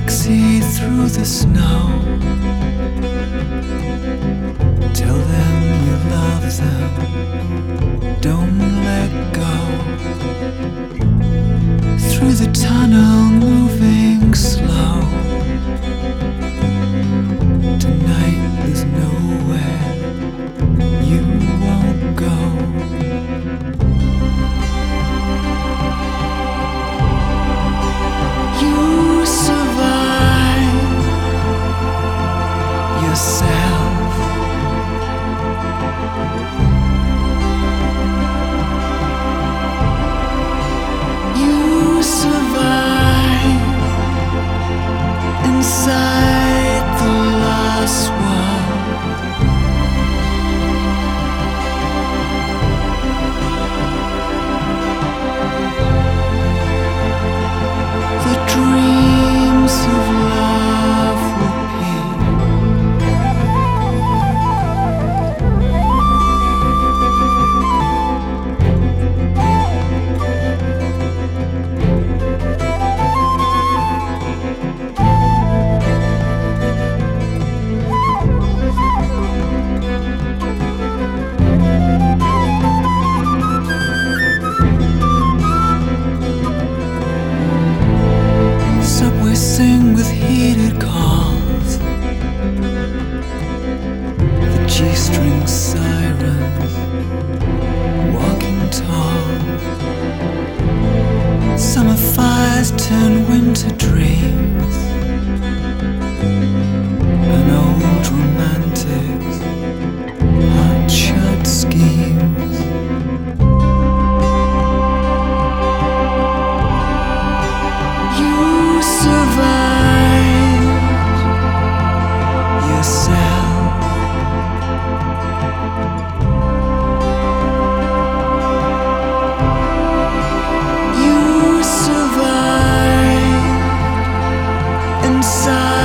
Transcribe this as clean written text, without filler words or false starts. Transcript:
taxi through the snow. Tell them you love them, don't let go. Through the tunnel moving slow. Tonight there's nowhere you won't go. You survive yourself. You survive inside the last wall. The dreams of love repeat. Subway sing with heated calls. The G-string sirens walking tall. Summer fires turn winter dreams. An old romantic's hot-shot schemes. You survived yourself. You survived inside